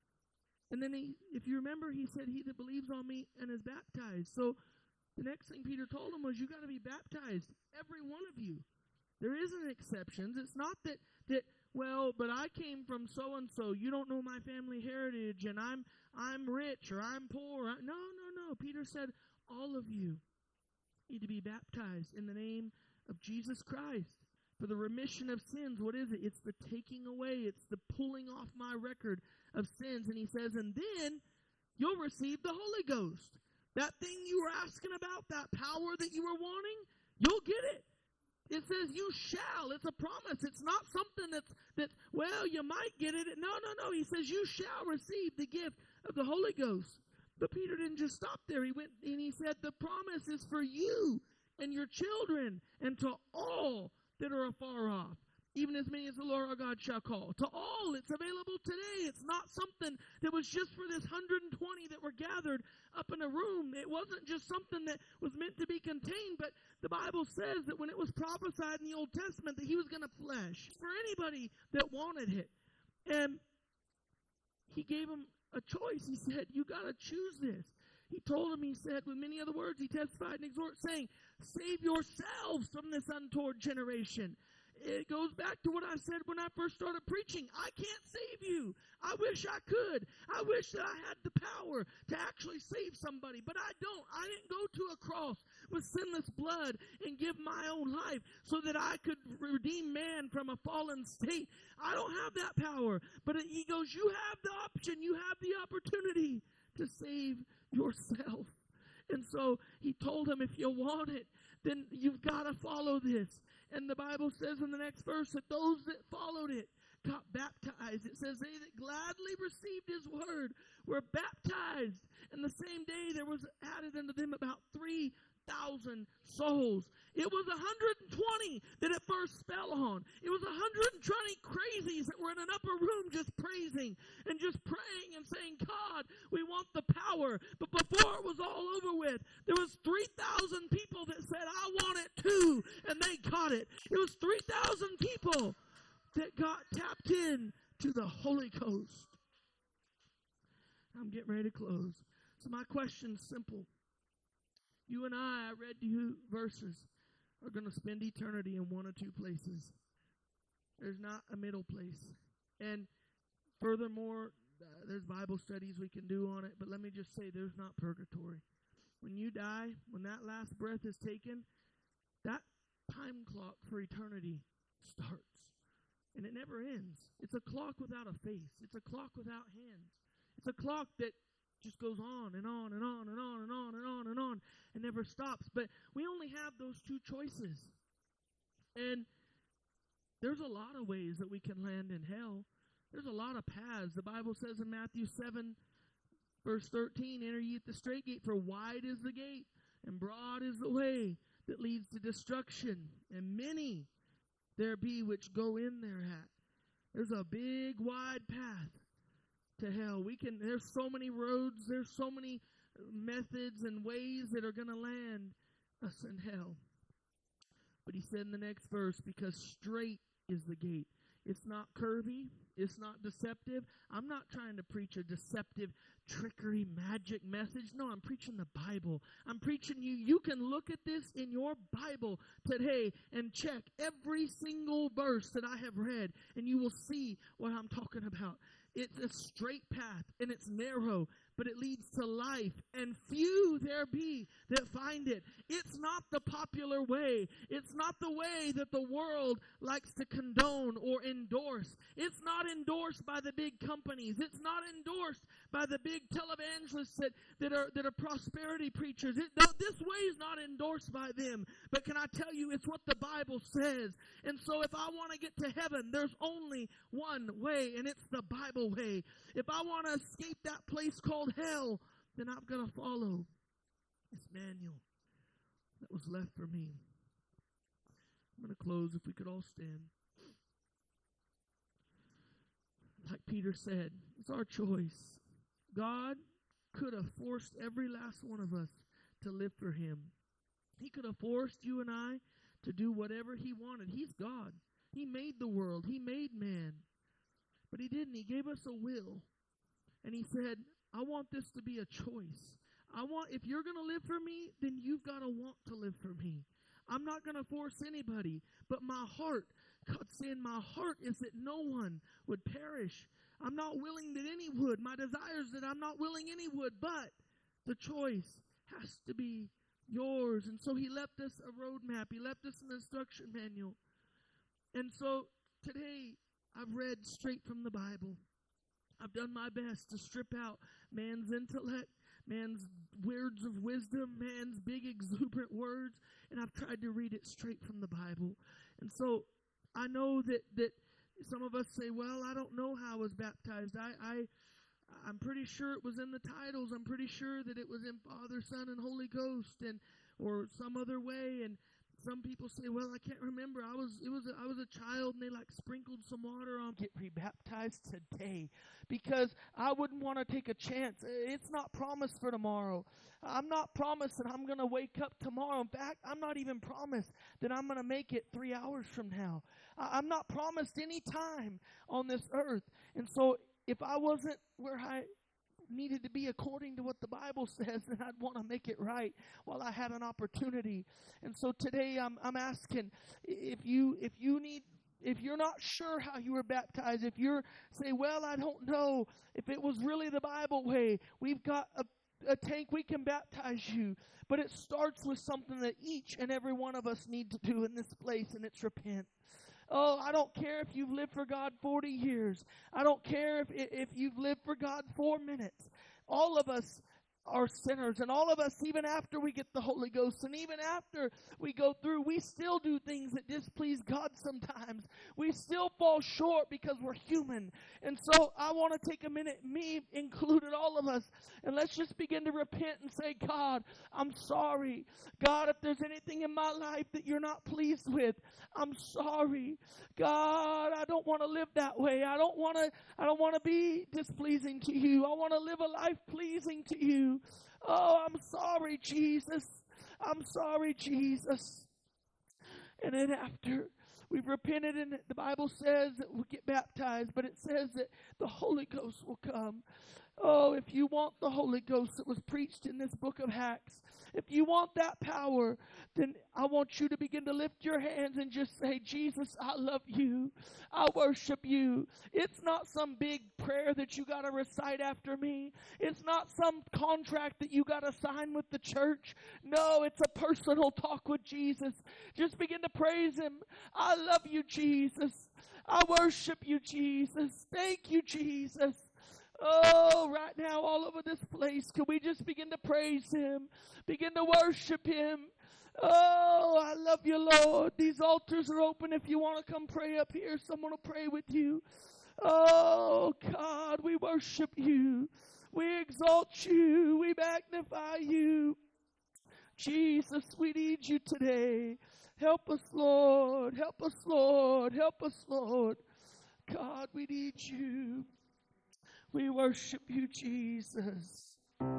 And then he, if you remember, he said, he that believes on me and is baptized. So the next thing Peter told him was, you got to be baptized, every one of you. There isn't exceptions. It's not that, that well, but I came from so-and-so. You don't know my family heritage, and I'm I'm rich or I'm poor. I, no, no, no. Peter said, all of you need to be baptized in the name of Jesus Christ for the remission of sins. What is it? It's the taking away. It's the pulling off my record of sins. And he says, and then you'll receive the Holy Ghost. That thing you were asking about, that power that you were wanting, you'll get it. It says you shall. It's a promise. It's not something that's, that's, well, you might get it. No, no, no. He says you shall receive the gift of the Holy Ghost. But Peter didn't just stop there. He went and he said the promise is for you and your children and to all that are afar off, even as many as the Lord our God shall call. To all, it's available today. It's not something that was just for this one hundred twenty that were gathered up in a room. It wasn't just something that was meant to be contained, but the Bible says that when it was prophesied in the Old Testament that he was going to flesh for anybody that wanted it. And he gave them a choice. He said, you got to choose this. He told him, he said, with many other words, he testified and exhorted, saying, save yourselves from this untoward generation. It goes back to what I said when I first started preaching. I can't save you. I wish I could. I wish that I had the power to actually save somebody, but I don't. I didn't go to a cross with sinless blood and give my own life so that I could redeem man from a fallen state. I don't have that power. But he goes, you have the option. You have the opportunity to save yourself. And so he told him, if you want it, then you've got to follow this. And the Bible says in the next verse that those that followed it got baptized. It says they that gladly received his word were baptized. And the same day there was added unto them about three thousand souls. It was one hundred twenty that it first fell on. It was one hundred twenty crazies that were in an upper room just praising and just praying and saying, God, we want the power. But before it was all over with, there was three thousand people that said, I want it too, and they got it. It was three thousand people that got tapped in to the Holy Ghost. I'm getting ready to close. So my question's simple. You and I, I read to you verses, are going to spend eternity in one or two places. There's not a middle place. And furthermore, uh, there's Bible studies we can do on it, but let me just say there's not purgatory. When you die, when that last breath is taken, that time clock for eternity starts. And it never ends. It's a clock without a face. It's a clock without hands. It's a clock that just goes on and on and on and on and on and on and on and never stops. But we only have those two choices. And there's a lot of ways that we can land in hell. There's a lot of paths. The Bible says in Matthew seven, verse thirteen, enter ye at the straight gate, for wide is the gate, and broad is the way that leads to destruction, and many there be which go in thereat. There's a big, wide path to hell. We can, there's so many roads, there's so many methods and ways that are going to land us in hell. But he said in the next verse, because straight is the gate. It's not curvy. It's not deceptive. I'm not trying to preach a deceptive, trickery, magic message. No, I'm preaching the Bible. I'm preaching you. You can look at this in your Bible today and check every single verse that I have read, and you will see what I'm talking about. It's a straight path, and it's narrow, but it leads to life, and few there be that find it. It's not the popular way. It's not the way that the world likes to condone or endorse. It's not endorsed by the big companies. It's not endorsed by the big televangelists that, that are that are prosperity preachers. It, this way is not endorsed by them. But can I tell you, it's what the Bible says. And so if I want to get to heaven, there's only one way, and it's the Bible way. If I want to escape that place called hell, then I'm going to follow this manual that was left for me. I'm going to close if we could all stand. Like Peter said, it's our choice. God could have forced every last one of us to live for him. He could have forced you and I to do whatever he wanted. He's God. He made the world. He made man. But he didn't. He gave us a will. And he said, I want this to be a choice. I want, if you're going to live for me, then you've got to want to live for me. I'm not going to force anybody. But my heart, God's saying, my heart is that no one would perish. I'm not willing that any would. My desire is that I'm not willing any would. But the choice has to be yours. And so he left us a roadmap. He left us an instruction manual. And so today I've read straight from the Bible. I've done my best to strip out man's intellect, man's words of wisdom, man's big exuberant words, and I've tried to read it straight from the Bible. And so I know that, that some of us say, well, I don't know how I was baptized. I, I, I'm pretty sure it was in the titles. I'm pretty sure that it was in Father, Son, and Holy Ghost, and or some other way. And some people say, well, I can't remember. I was it was a, I was a child, and they like sprinkled some water on. Get rebaptized today, because I wouldn't want to take a chance. It's not promised for tomorrow. I'm not promised that I'm going to wake up tomorrow. In fact, I'm not even promised that I'm going to make it three hours from now. I'm not promised any time on this earth. And so if I wasn't where I needed to be according to what the Bible says, then I'd want to make it right while I had an opportunity. And so today I'm I'm asking, if you if you need if you're not sure how you were baptized, if you're say, well, I don't know if it was really the Bible way, we've got a a tank we can baptize you. But it starts with something that each and every one of us need to do in this place, and it's repent. Oh, I don't care if you've lived for God forty years. I don't care if if you've lived for God four minutes. All of us are sinners, and all of us, even after we get the Holy Ghost, and even after we go through, we still do things that displease God sometimes. We still fall short because we're human. And so I want to take a minute, me included, all of us, and let's just begin to repent and say, God, I'm sorry. God, if there's anything in my life that you're not pleased with, I'm sorry. God, I don't want to live that way. I don't want to I don't want to be displeasing to you. I want to live a life pleasing to you. Oh, I'm sorry, Jesus. I'm sorry, Jesus. And then after we've repented, and the Bible says that we'll get baptized, but it says that the Holy Ghost will come. Oh, if you want the Holy Ghost that was preached in this book of Acts, if you want that power, then I want you to begin to lift your hands and just say, Jesus, I love you. I worship you. It's not some big prayer that you got to recite after me. It's not some contract that you got to sign with the church. No, it's a personal talk with Jesus. Just begin to praise him. I love you, Jesus. I worship you, Jesus. Thank you, Jesus. Oh, right now, all over this place, can we just begin to praise him? Begin to worship him. Oh, I love you, Lord. These altars are open. If you want to come pray up here, someone will pray with you. Oh, God, we worship you. We exalt you. We magnify you. Jesus, we need you today. Help us, Lord. Help us, Lord. Help us, Lord. God, we need you. We worship you, Jesus.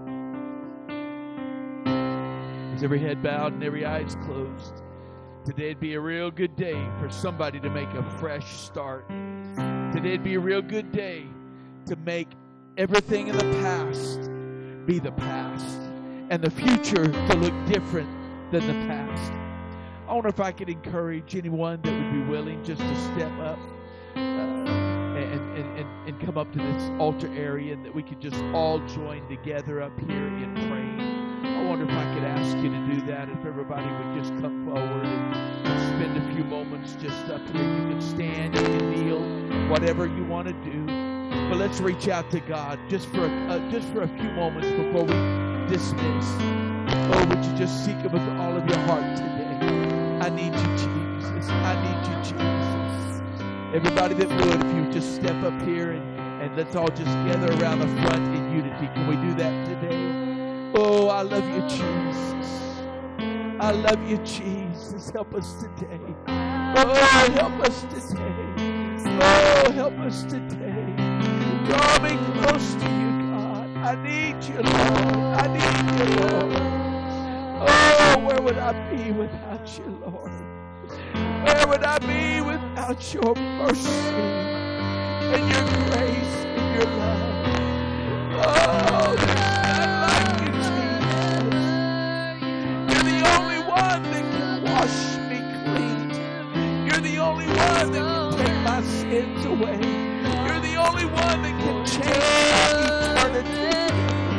With every head bowed and every eye is closed, today'd be a real good day for somebody to make a fresh start. Today'd be a real good day to make everything in the past be the past, and the future to look different than the past. I wonder if I could encourage anyone that would be willing just to step up uh, and, and and, and, and come up to this altar area, and that we could just all join together up here in praying. I wonder if I could ask you to do that, if everybody would just come forward and spend a few moments just up here. You can stand, you can kneel, whatever you want to do. But let's reach out to God just for a, uh, just for a few moments before we dismiss. Oh, would you just seek Him with all of your heart today? I need you, Jesus. I need you, Jesus. Everybody that would, if you just step up here and, and let's all just gather around the front in unity. Can we do that today? Oh, I love you, Jesus. I love you, Jesus. Help us today. Oh, help us today. Oh, help us today. Draw me close to you, God. I need you, Lord. I need you, Lord. Oh, where would I be without you, Lord? Where would I be without your mercy and your grace and your love? Oh, there's none like you, Jesus. You're the only one that can wash me clean. You're the only one that can take my sins away. You're the only one that can change my eternity.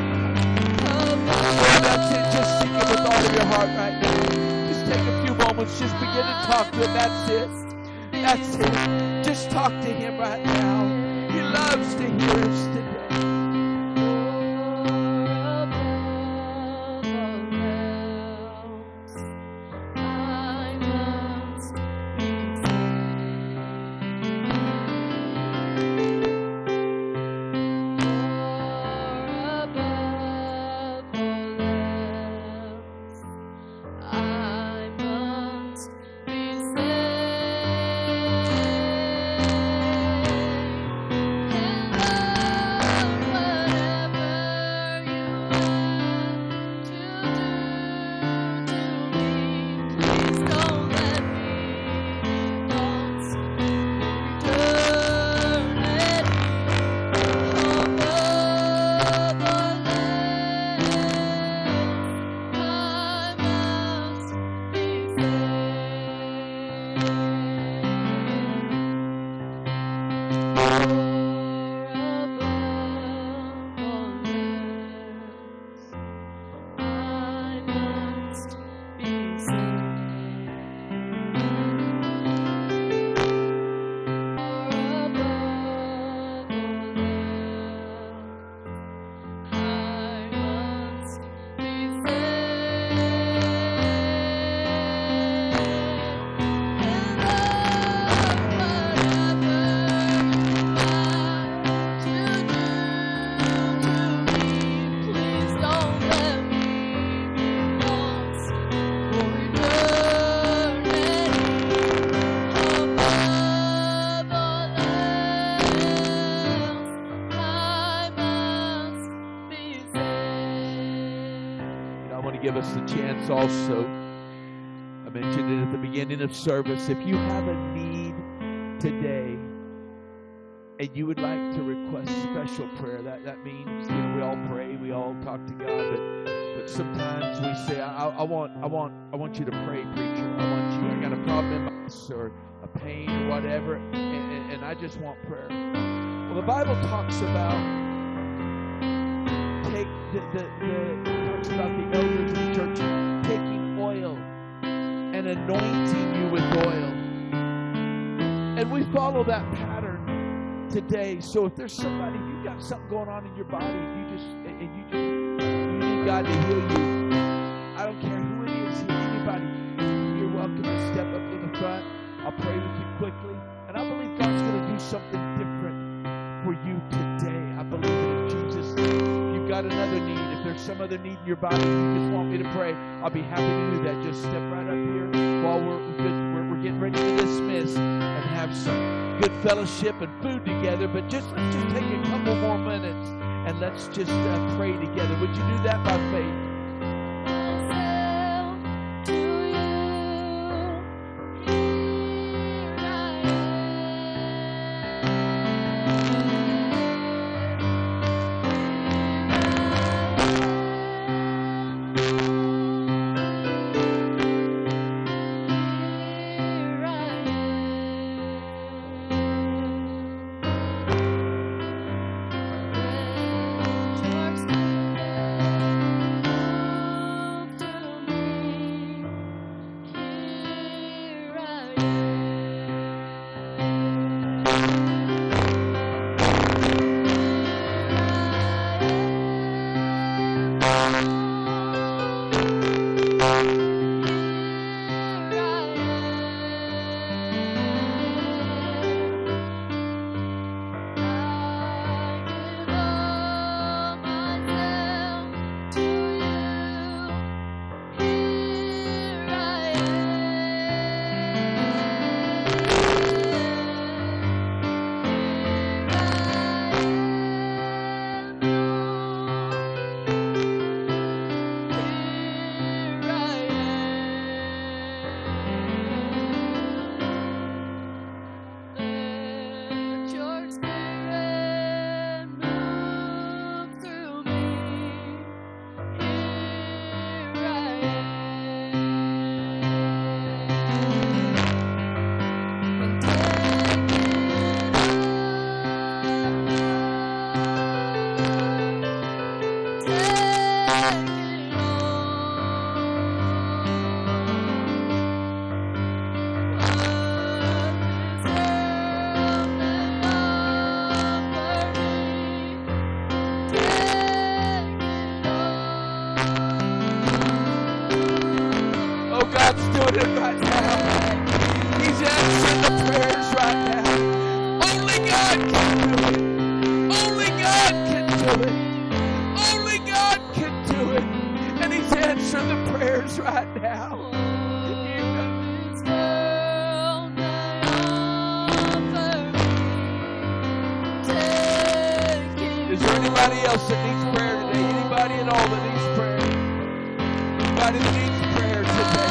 Oh, that's it. Just sing it with all of your heart right now. Just take a few moments. Just begin to talk to Him. That's it. That's it. Just talk to Him right now. He loves to hear us today. Give us the chance also. I mentioned it at the beginning of service. If you have a need today and you would like to request special prayer, that, that means, you know, we all pray, we all talk to God, but, but sometimes we say, I, I want I want I want you to pray, preacher. I want you, I got a problem in my house or a pain or whatever, and, and, and I just want prayer. Well, the Bible talks about take the, the, the talks about the elders of the church taking oil and anointing you with oil. And we follow that pattern today. So if there's somebody, if you've got something going on in your body, you just and you just you need God to heal you. I don't care who it is, anybody, you're welcome to step up to the front. I'll pray with you quickly. And I believe God's going to do something different for you today. I believe it in Jesus' name. Got another need, if there's some other need in your body you just want me to pray, I'll be happy to do that. Just step right up here while we're good, we're, we're getting ready to dismiss and have some good fellowship and food together. But just let's just take a couple more minutes and let's just uh, pray together. Would you do that by faith? Anybody else that needs prayer today? Anybody at all that needs prayer? Anybody that needs prayer today?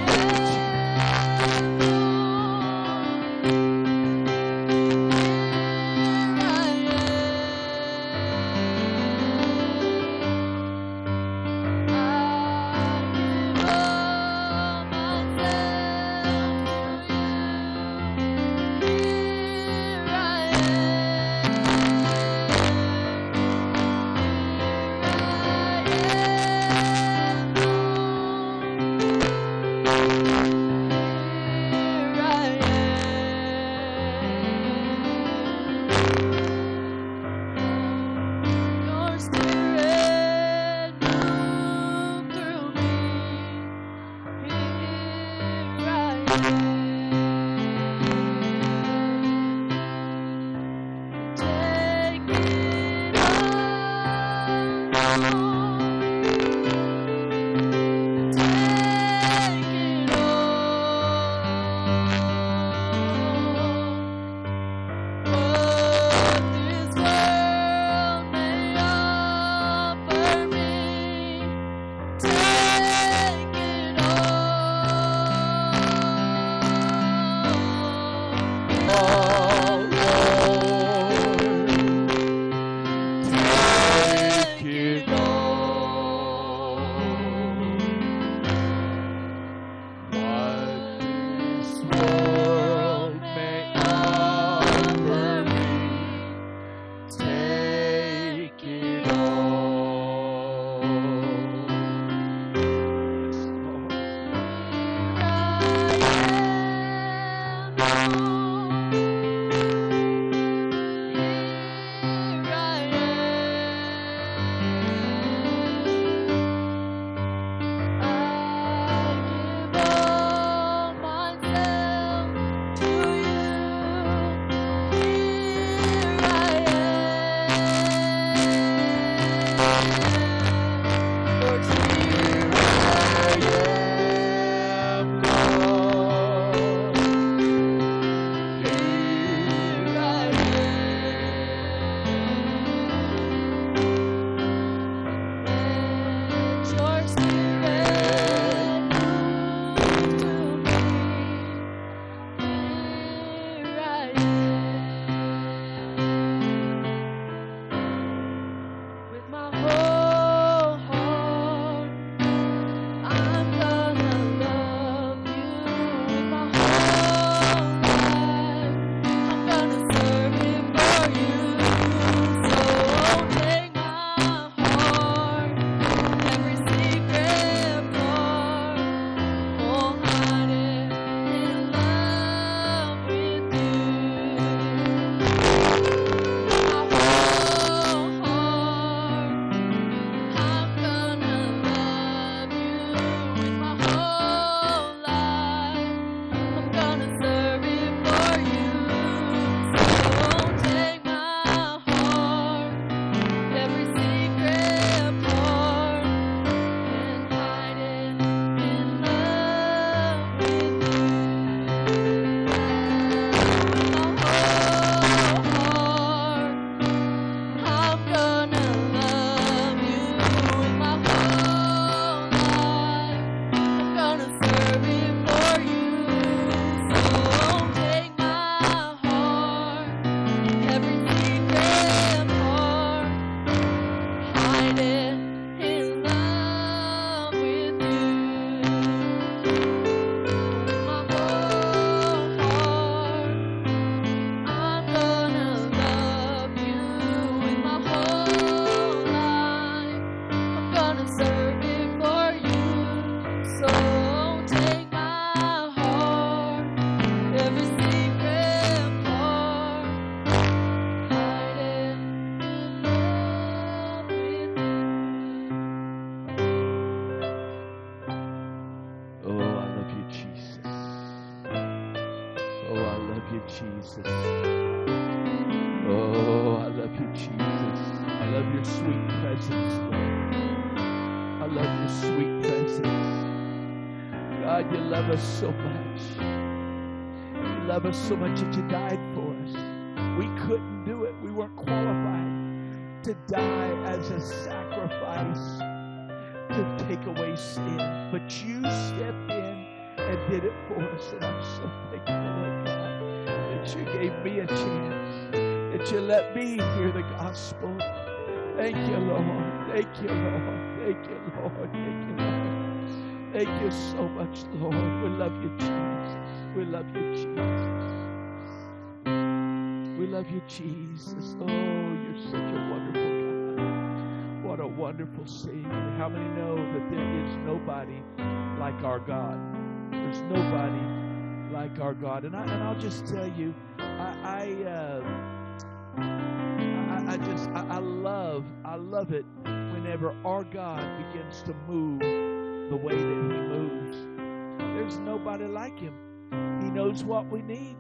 Jesus. Oh, I love you, Jesus. I love your sweet presence, Lord. I love your sweet presence. God, you love us so much. You love us so much that you died for us. We couldn't do it. We weren't qualified to die as a sacrifice to take away sin. But you stepped in and did it for us. And I'm so thankful, Lord God, that you gave me a chance, that you let me hear the gospel. Thank you, Lord. Thank you, Lord. Thank you, Lord. Thank you, Lord. Thank you so much, Lord. We love you, Jesus. We love you, Jesus. We love you, Jesus. Oh, you're such a wonderful God. What a wonderful Savior. How many know that there is nobody like our God? There's nobody like our God. And, I, and I'll just tell you, I... I uh, I just, I, I love, I love it whenever our God begins to move the way that He moves. There's nobody like Him. He knows what we need.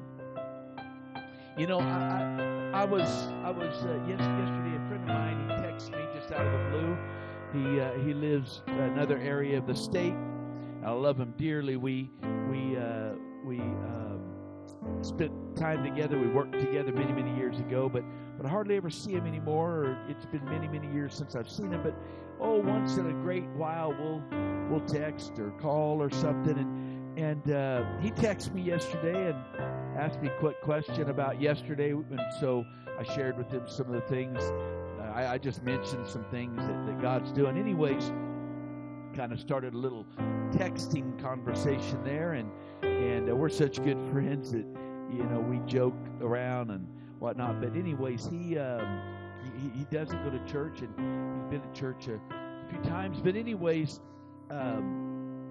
You know, I, I, I was, I was uh, yes, yesterday. A friend of mine, he texted me just out of the blue. He, uh, he lives another area of the state. I love him dearly. We, we, uh, we. Um, spent time together. We worked together many, many years ago, but but I hardly ever see him anymore. Or it's been many, many years since I've seen him. But oh, once in a great while, we'll we'll text or call or something. And and uh, he texted me yesterday and asked me a quick question about yesterday. And so I shared with him some of the things. Uh, I, I just mentioned some things that, that God's doing. Anyways, kind of started a little texting conversation there, and and uh, we're such good friends that, you know, we joke around and whatnot. But anyways, he um, he, he doesn't go to church, and he's been to church a, a few times. But anyways, um,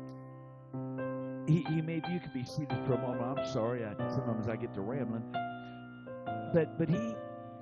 he, he maybe you could be seated for a moment. I'm sorry, I, sometimes I get to rambling. But but he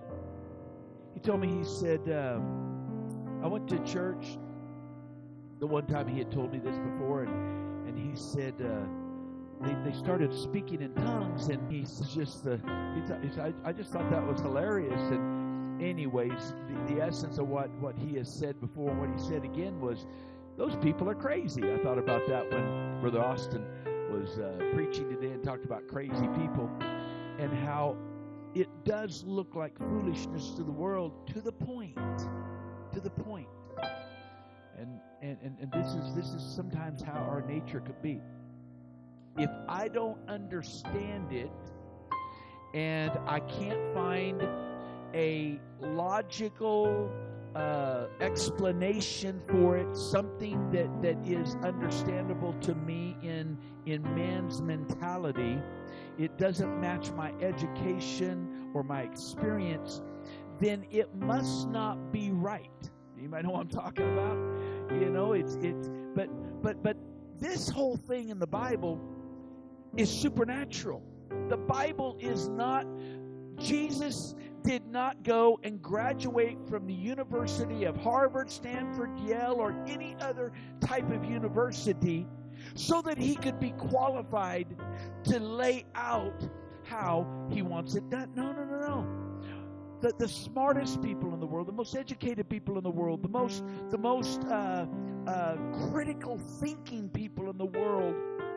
he told me, he said, um, I went to church. The one time he had told me this before, and and he said. Uh, They, they started speaking in tongues, and he's just the. He th- he said, I, I just thought that was hilarious. And anyways, the, the essence of what, what he has said before and what he said again was, those people are crazy. I thought about that when Brother Austin was uh, preaching today and talked about crazy people, and how it does look like foolishness to the world, to the point, to the point. And and, and, and this is this is sometimes how our nature could be. If I don't understand it and I can't find a logical uh, explanation for it, something that, that is understandable to me in, in man's mentality, it doesn't match my education or my experience, then it must not be right. Anybody know what I'm talking about? You know, it's it's but but but this whole thing in the Bible is supernatural. The Bible is not, Jesus did not go and graduate from the University of Harvard, Stanford, Yale, or any other type of university so that he could be qualified to lay out how he wants it done. No, no, no, no. The, the smartest people in the world, the most educated people in the world, the most, the most uh, uh, critical thinking people in the world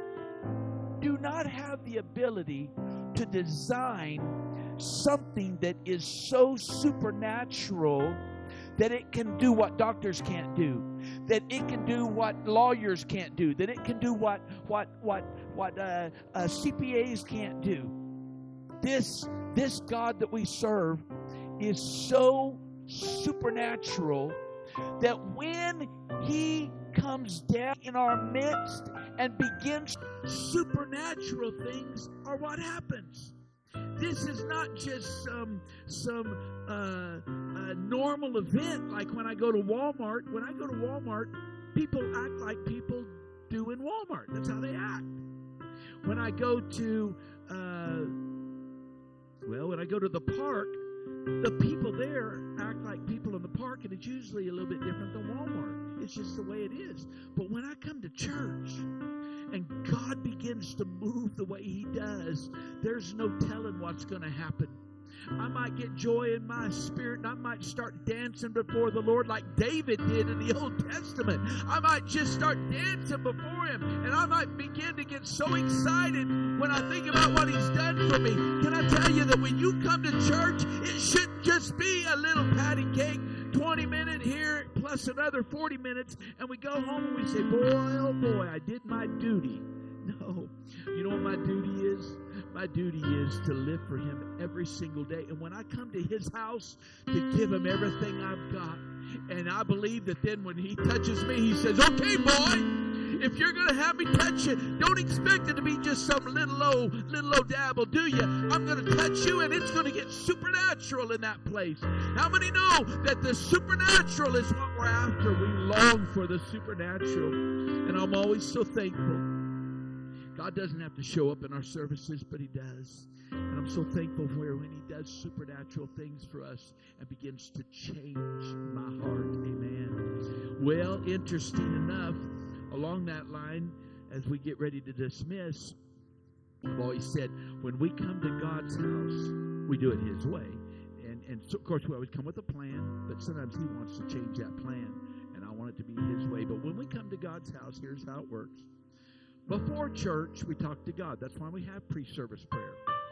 do not have the ability to design something that is so supernatural that it can do what doctors can't do, that it can do what lawyers can't do, that it can do what what what what uh, uh, C P As can't do. This this God that we serve is so supernatural that when He comes down in our midst and begins, supernatural things are what happens. This is not just some some uh, uh, normal event like when I go to Walmart. When I go to Walmart, people act like people do in Walmart. That's how they act. When I go to, uh, well, when I go to the park, the people there act like people in the park, and it's usually a little bit different than Walmart. It's just the way it is. But when I come to church and God begins to move the way He does, there's no telling what's going to happen. I might get joy in my spirit, and I might start dancing before the Lord like David did in the Old Testament. I might just start dancing before Him, and I might begin to get so excited when I think about what He's done for me. Can I tell you that when you come to church, it shouldn't just be a little patty cake twenty minute here plus another forty minutes, and we go home and we say, boy, oh boy, I did my duty. No. You know what my duty is? My duty is to live for Him every single day. And when I come to His house, to give Him everything I've got. And I believe that then when He touches me, He says, okay, boy, if you're going to have me touch you, don't expect it to be just some little old, little old dabble, do you? I'm going to touch you, and it's going to get supernatural in that place. How many know that the supernatural is what we're after? We long for the supernatural. And I'm always so thankful. God doesn't have to show up in our services, but He does. And I'm so thankful for when He does supernatural things for us and begins to change my heart. Amen. Well, interesting enough, along that line, as we get ready to dismiss, I've always said, when we come to God's house, we do it His way. And, and so, of course, we always come with a plan, but sometimes He wants to change that plan, and I want it to be His way. But when we come to God's house, here's how it works. Before church, we talk to God. That's why we have pre-service prayer.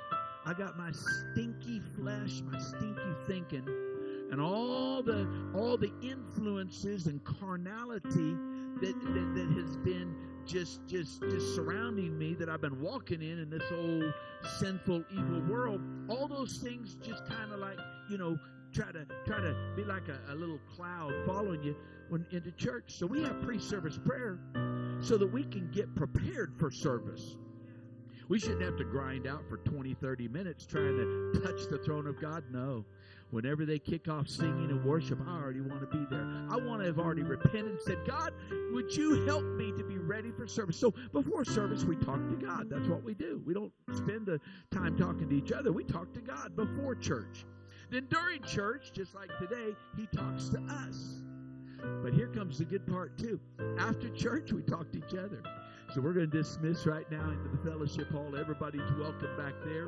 I got my stinky flesh, my stinky thinking, and all the all the influences and carnality that that, that has been just just just surrounding me, that I've been walking in in this old sinful, evil world. All those things just kind of like, you know, try to try to be like a, a little cloud following you when into church. So we have pre-service prayer so that we can get prepared for service. We shouldn't have to grind out for twenty, thirty minutes trying to touch the throne of God. No. Whenever they kick off singing and worship, I already want to be there. I want to have already repented and said, God, would you help me to be ready for service? So before service, we talk to God. That's what we do. We don't spend the time talking to each other. We talk to God before church. Then during church, just like today, He talks to us. But here comes the good part, too. After church, we talk to each other. So we're going to dismiss right now into the fellowship hall. Everybody's welcome back there.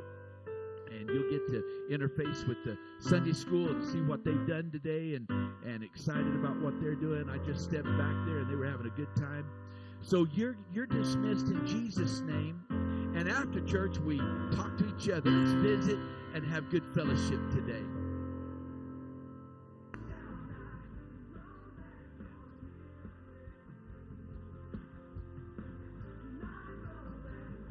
And you'll get to interface with the Sunday school and see what they've done today, and, and excited about what they're doing. I just stepped back there, and they were having a good time. So you're you're dismissed in Jesus' name. And after church, we talk to each other. Let's visit and have good fellowship today.